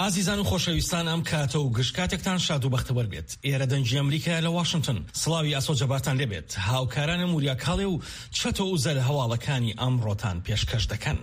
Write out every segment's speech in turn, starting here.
ئازیزان و خۆشەویستان، ئەم کاتە و گشتکاتێکتان شاد و بەختەوەر بێت. ئێرە دەنگی ئەمریکا لە واشنگتن. سڵاوی ئاسۆجەباتان لێبێت. هاوکارانە موریا کاڵێ و چەتۆ و زەل هەواڵەکانی ئەمڕۆتان پێشکەش دەکەن.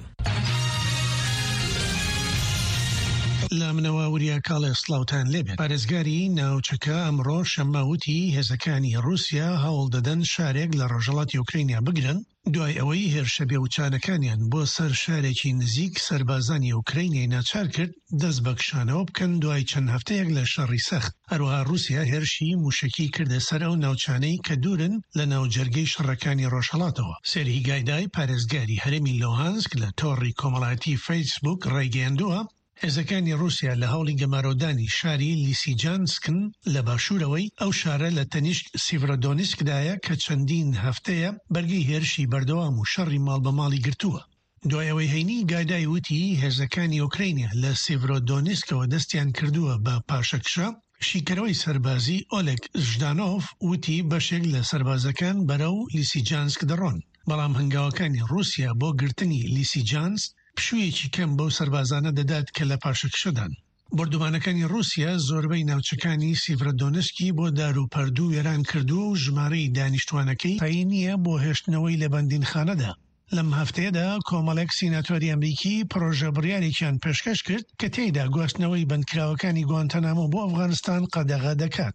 لە منەوە وریا کاڵێ سڵاوتان لێبێت. پارێزگاری ناوچەکە ئەمڕۆ شەماوتی هێزەکانی رووسیا هەوڵ دەدەن شارێک لە ڕۆژهەڵاتی ئوکرینیا بگرن دوای ئەوەی هێرشە بێوچانەکانیان بۆ سەر شارێکی نزیک سەربازانی ئوکرینیای ناچار کرد دەست بە کشانەوە بکەن دوای چەند هەفتەیەک لە شەڕی سەخت. هەروەها رووسیا هێرشی موشکی کردە سەر ئەو ناوچانەی کە دوورن لە ناوجەرگەی شەڕەکانی ڕۆژهەڵاتەوە. سێرهی گایدای پارێزگاری هەرێمی لۆهانسک لە تۆڕی کۆمەڵایەتی فەیسبوک ڕایگەیاندووە هێزەکانی رووسیا لە هەوڵی گەمارۆدانی شاری لیسیجانسکن لە باشوورەوەی ئەو شارە لە تەنیشت سیڤرۆدۆنیسکدایە کە چەندین هەفتەیە بەرگەی هێرشی بەردەوام و شەڕی ماڵ بە ماڵی گرتووە. دوای ئەوەی هەینی گایدای وتی هێزەکانی ئوکرینیا لە سیڤرۆدۆنیسکەوە دەستیان کردووە بە پاشەکشە. شیکەرەوەی سەربازی ئۆلێگ ژدانۆف وتی بەشێک لە سەربازەکان بەرەو لیسیجانسک دەڕۆن، بەڵام هەنگاوەکانی رووسیا بۆ گرتنی لیسیجانس پشوویەکی کەم بەو سەربازانە دەدات کە لە پاشەکشەدان. بردومانەکانی رووسیا زۆربەی ناوچەکانی سیڤرۆدۆنسکی بۆ داروپەردوو وێران کردووە و ژمارەی دانیشتوانەکەی پەیی نییە بۆ هێشتنەوەی لە بەندینخانەدا. لەم هەفتەیەدا کۆمەڵێک سیناتۆری ئەمریکی پرۆژە بڕیارێکیان پێشکەش کرد کە تێیدا گواستنەوەی بەندکراوەکانی گوانتەنامۆ بۆ ئەفغانستان قەدەغا دەکات.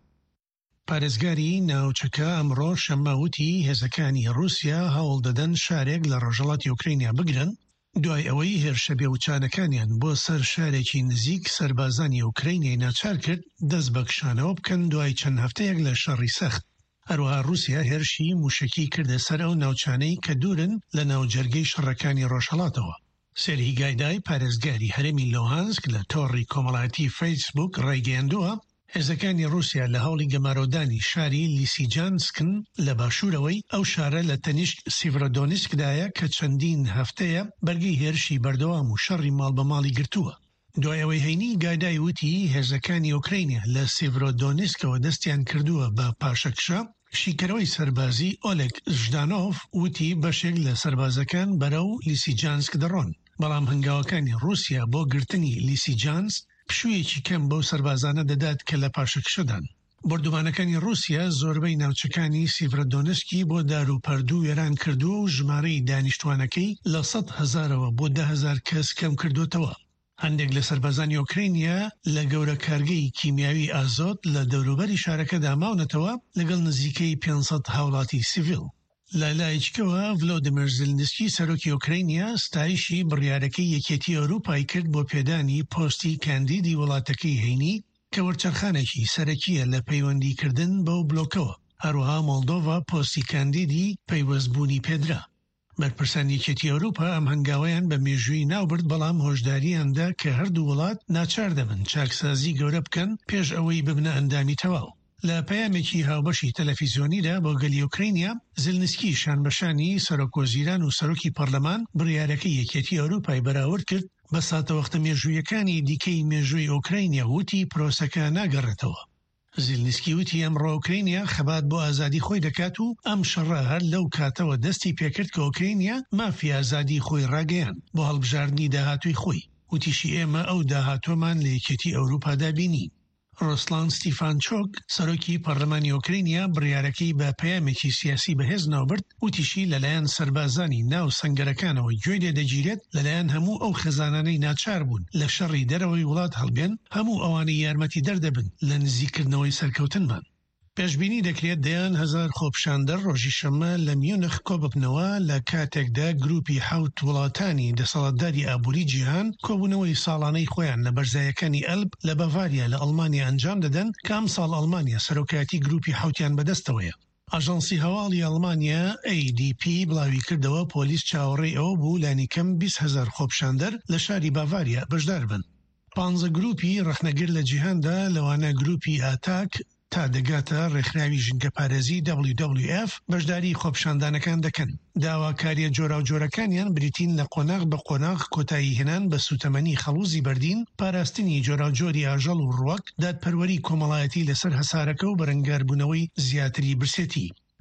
پارێزگاری ناوچەکە ئەمڕۆ شەماوتی هێزەکانی رووسیا هەوڵ دەدەن شارێک لە ڕۆژهەڵاتی ئوکرینیا بگرن دوای ئەوەی هێرشە بێوچانەکانیان بۆ سەر شارێکی نزیک سەربازانی ئوکرینیای ناچار کرد دەست بە کشانەوە بکەن دوای چەند هەفتەیەک لە شەڕی سەخت. هەروەها رووسیا هێرشی موشکی کردە سەر ئەو ناوچانەی کە دوورن لە ناوجەرگەی شەڕەکانی ڕۆژهەڵاتەوە. سێرهی گایدای پارێزگاری هەرێمی لۆهانسک لە تۆڕی کۆمەڵایەتی فەیسبوک ڕایگەیاندووە هێزەکانی رووسیا لە هەوڵی گەمارۆدانی شاری لیسیجانسکن لە باشوورەوەی ئەو شارە لە تەنیشت سیڤرۆدۆنیسکدایە کە چەندین هەفتەیە بەرگەی هێرشی بەردەوام و شەڕی ماڵ بە ماڵی گرتووە. دوای ئەوەی هەینی گایدای وتی هێزەکانی ئوکرینیا لە سیڤرۆدۆنیسکەوە دەستیان کردووە بە پاشەکشە. شیکەرەوەی سەربازی ئۆلێگ ژدانۆف وتی بەشێک لە سەربازەکان بەرەو لیسیجانسک دەڕۆن، بەڵام هەنگاوەکانی رووسیا بۆ گرتنی لیسیجانس پشوویەکی کەم بەو سەربازانە دەدات کە لە پاشەکشەدان. بردومانەکانی رووسیا زۆربەی ناوچەکانی سیڤرۆدۆنسکی بۆ داروپەردوو وێران کردووە و ژمارەی دانیشتوانەکەی لە 100,000ەوە بۆ 10,000 کەس کەم کردوتەوە. هەندێک لە سەربازانی ئوکرینیا لە گەورە کارگەی کیمیاوی ئازۆت لە دەوروبەری شارەکەدا ماونەتەوە لەگەڵ نزیکەی 500 هاوڵاتی سیڤیل. لە لایەکەوە ڤلۆدیمیر زێلنسکی سەرۆکی ئوکرینیا ستایشی بڕیارەکەی یەکێتی ئەوروپای کرد بۆ پێدانی پۆستی کاندیدی وڵاتەکەی هەینی کە وەرچەرخانێکی سەرەکیە لە پەیوەندیکردن بەو بلۆکەوە. هەروەها مۆڵدۆڤا پۆستی کاندیدی پەیوەستبوونی پێدرا. بەرپرسان یەکێتی ئەوروپا ئەم هەنگاوەیان بە مێژووی ناوبرد، بەڵام هۆشداریاندا کە هەردوو وڵات ناچار دەبن چاکسازی گەورە بکەن پێش ئەوەی ببنە ئەندامی تەواو. لە پەیامێکی هاوبەشی تەلەڤیزیۆنیدا بۆ گەلی ئوکرینیا زێلنسکی شانبەشانی سەرۆکوەزیران و سەرۆکی پەرلەمان بڕیارەکەی یەکێتی ئەوروپای بەراورد کرد بە ساتەوەختە مێژوویەکانی دیکەی مێژووی ئوکرینیا وتی پرۆسەکە ناگەڕێتەوە. زێلنسکی وتی ئەمڕۆ ئوکرینیا خەبات بۆ ئازادی خۆی دەکات و ئەم شەڕە هەر لەو کاتەوە دەستی پێکرد کە ئوکرینیا مافی ئازادی خۆی ڕاگەیان بۆ هەڵبژاردنی داهاتووی خۆی. وتیشی ئێمە ئەو داهاتۆمان لە یەکێتی ئەوروپادا بینی. ڕۆسلان ستیفانچۆک سەرۆکی پەرلەمانی ئوکرینیا بڕیارەکەی بە پەیامێکی سیاسی بەهێز ناوبرد وتیشی لەلایەن سەربازانی ناو سەنگەرەکانەوە گوێ لێدەگیرێت لەلایەن هەموو ئەو خێزانانەی ناچار بوون لە شەڕی دەرەوەی وڵات هەڵبێن هەموو ئەوانەی یارمەتی دەردەبن لە نزیکردنەوەی سەرکەوتنمان. پێشبینی دەکرێت دەیان هەزار خۆپشاندەر ڕۆژی شەمە لە میونخ کۆببنەوە لە کاتێکدا گروپی 7 وڵاتانی دەسەڵاتداری ئابووری جیهان کۆبوونەوەی ساڵانەی خۆیان لە بەرزایەکانی ئەلب لە بەڤاریا لە ئەڵمانیا ئەنجام دەدەن کە ئەم ساڵ ئەڵمانیا سەرۆکایەتی گروپی 7یان بەدەستەوەیە. ئاژانسی هەواڵی ئەڵمانیا ADP بڵاوی کردەوە پۆلیس چاوەڕێی ئەوە بوو لانیکەم 20,000 خۆپشاندەر لە شاری باڤاریا بەشدار بن. 15 گروپی ڕەخنەگر لە جیهاندا لەوانە گروپی ئاتاک تا دەگاتە ڕێکخراوی ژنگە پارێزی WWF بەشداری خۆپشاندانەکان دەکەن. داواکاریە جۆرا و جۆرەکانیان بریتین لە قۆناغ بە قۆناغ کۆتایی هێنان بە سوتەمەنی خەڵوزی بەردین، پاراستنی جۆرا و جۆری ئاژەڵ و ڕوەک، دادپەروەری کۆمەڵایەتی لەسەر هەسارەکە و بەرەنگاربوونەوەی زیاتری برسێتی.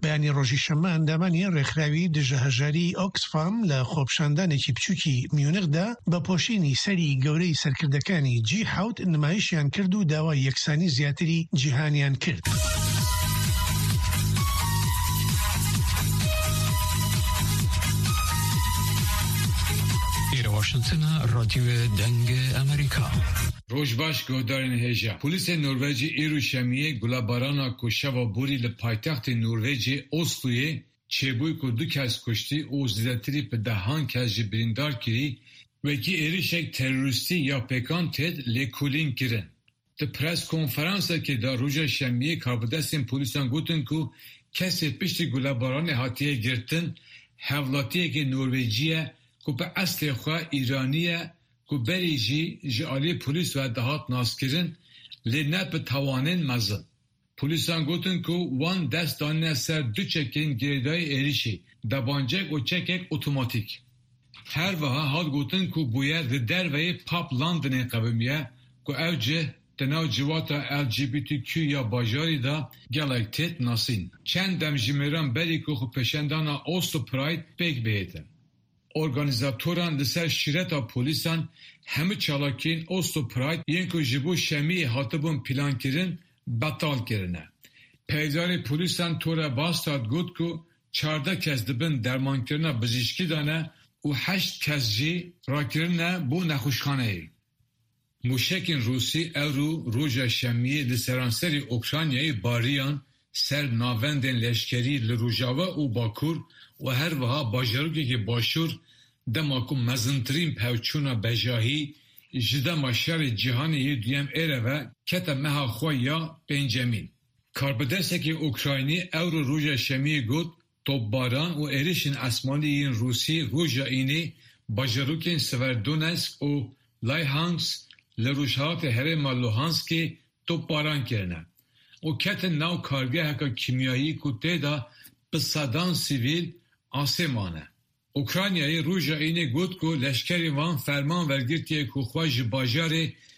بەیانی ڕۆژی شەممە ئەندامانی ڕێکخراوی دژەهەژاری ئۆکسفام لە خۆپشاندانێکی بچووکی میونخدا بە پۆشینی سەری گەورەی سەرکردەکانی G7 نمایشیان کرد و داوای یەکسانی زیاتری جیهانیان کرد. واشنطن رادیو دنگ امریکا. روز باش گودارین هجا. پلیس نروژی ایرو شمیه گلابارانا کشوا بوری لپایتخت نروژی اسلوی چبوی کو دو کس کشتی او زیاتری به دهان کس جبریندار کری و کی ایریشک تروریستی یا پیکان تد لکولین کرن. ده پرس کنفرانسا که در روز شمیه کاربدستین پلیسان گوتن کو کسی پشتی گلاباران هاتیه گرتن حولاتیه که نروژیه کو به اصل خواه ایرانیه کو بریجی جعالی پولیس و دهات ناسکرین لینه به توانین مزن. پولیسان گوتن کو وان دست دانه سر دو چکین گریدای ایریشی دبانجک و چکک اتوماتیک. هر وها حال گوتن کو باید در وی پاپ لندن قومیه کو اوجه تناو جواتا LGBTQ یا باجاری دا گلکتیت ناسین. چند دم جمیران بری کو خو پشندانا اوستو پراید بیگ بیتن. Organizatoran لسر شیرتا پولیسان همه چالاکین اوستو پراید ینکو جبو شمی هاتبون پلان کرن بطال کرنه. پیدار پولیسان طور باستاد گود که 14 کس دبن درمان کرنه بزیشکی دانه و 8 کس جی را کرنه بو نخوشخانه ای. موشکین روسی رو روژا شمی لسرانسری اوکرانیای باریان سر ناوندن لشکری لروژاوا و باکور و هر وها باجاروکی که باشور دماکو مزنترین پوچونا بجاهی جدا شر جهانی دویم ایره و کتا مها خواه بنجامین. کاربدسته که اوکراینی رو روژا شمی گود توباران و ایریشن اسمانی این روسی روژا اینی باجاروکین سوردونسک و لایهانس لروشهات هرما لوهانسکی توباران کرنه. و کتا ناو کارگه هکا کیمیایی کته دا به صدان سیویل آسمانه. اوکراینای روژا اینه گود که لشکری وان فرمان ورگرتیه که خواه جباجار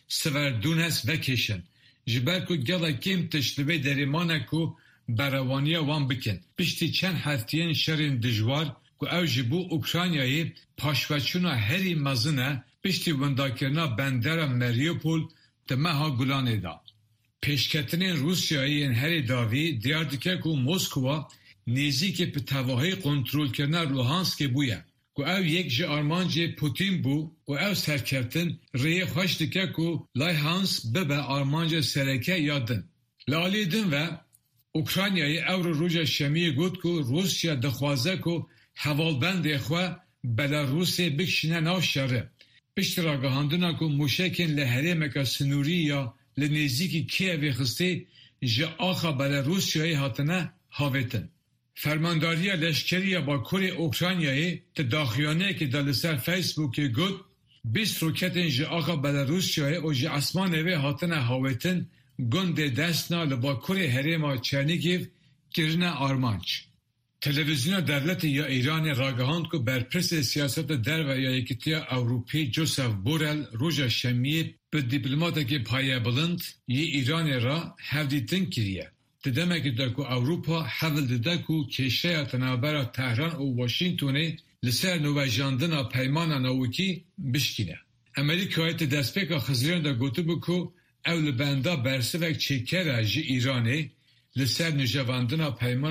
سوردونس وکشن. جبر که گلا کم تشتبه دریمانه که براوانیه وان بکن. پشتی چند هفتین شرین دجوار که او جبو اوکراینای پاشوچونا هری مزنه پشتی ونداکرنا بندر مریوپول تمها گلانه دا. پیشکتنین روسیایی این هری داوی دیار دکه که موسکوا نزدیک به تواهی کنترل کردن لوهانسک بوده که او یک جه آرمانج پوتین بو و او سرکرتن ریه خوش دکه که لایهانس به آرمانج سرکه یادن. لالی دن و اوکراینای او روژا شمی گود که روسیا دخوازه که حوالبند خواه بلاروسی بکشنه ناو شره. پشت راگهاندنا که موشکن لحره مکا سنوری یا لنزدیکی کیوی خسته جه آخا بلاروسیای هاتنه هاویتن. فرمانداری لشکری با کره اوکراینایی تداخیانه که در لسر فیسبوک گود 20 روکتن جه آقا بلاروسیای و جه اسمانه و هاتن هاویتن گند دستنا لبا کره هرما چرنیگیو کرنه آرمانچ. تلویزیون دولت یا ایران راگهاند که برپرس سیاست در و یا یکیتیا اوروپی جوزف بورل روژا شمیه به دیپلماتا که پایه بلند یه ایران را هفدیتن کریه. دیدم که در اروپا حول دیده که کشور تنابر تهران و واشنطن لسر نوجاندن پیمان نوکی بشکنه. امریکایی دستپیک خزیران در گوته بکو اول بنده برسوک چکر جی ایرانی لسر نوجاندن پیمان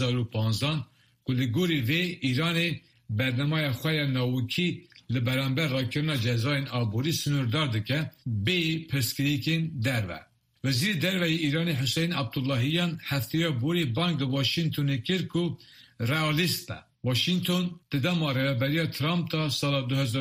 2015 که لگوری وی ایرانی برنامه خواه نوکی لبرانبر راکرنا جزاین آبوری سنوردار دکه بی پرسکریکین درو. وزیر دروی ایران حسین عبداللهیان هفته بوری بانک دو واشنطن کرد که رئالیسته. واشنطن دیدم رهبری ترامپ تا سال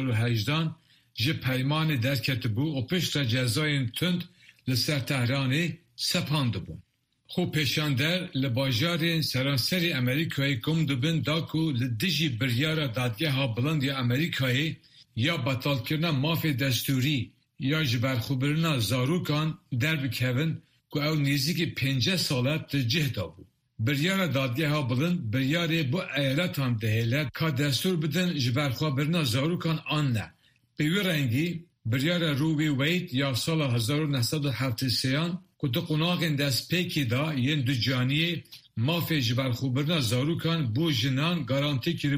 2018 جه پیمان درکت بو و پشت جزاین تند لسر تهرانی سپاند بون. خوب پیشاندر لباجارین سرانسری امریکایی کم دبن داکو لدیجی بریار دادگه ها بلند یا امریکایی یا بطال کرنا مافی دستوری یا جبر خوبرنا زاروکان در بکوین که او نیزی که 50 سالت تجه دا بود. بریار دادگه ها بلند بریار بو ایالت هم دهیلت که دستور بدن جبر خوبرنا زاروکان آن نه. به وی رنگی بریار روبی وید یا سال 1973 که دو قناغین دست پیکی دا ین دو جانیه مافê ji ber xwebirina zarokan bû jinan garantî kiribe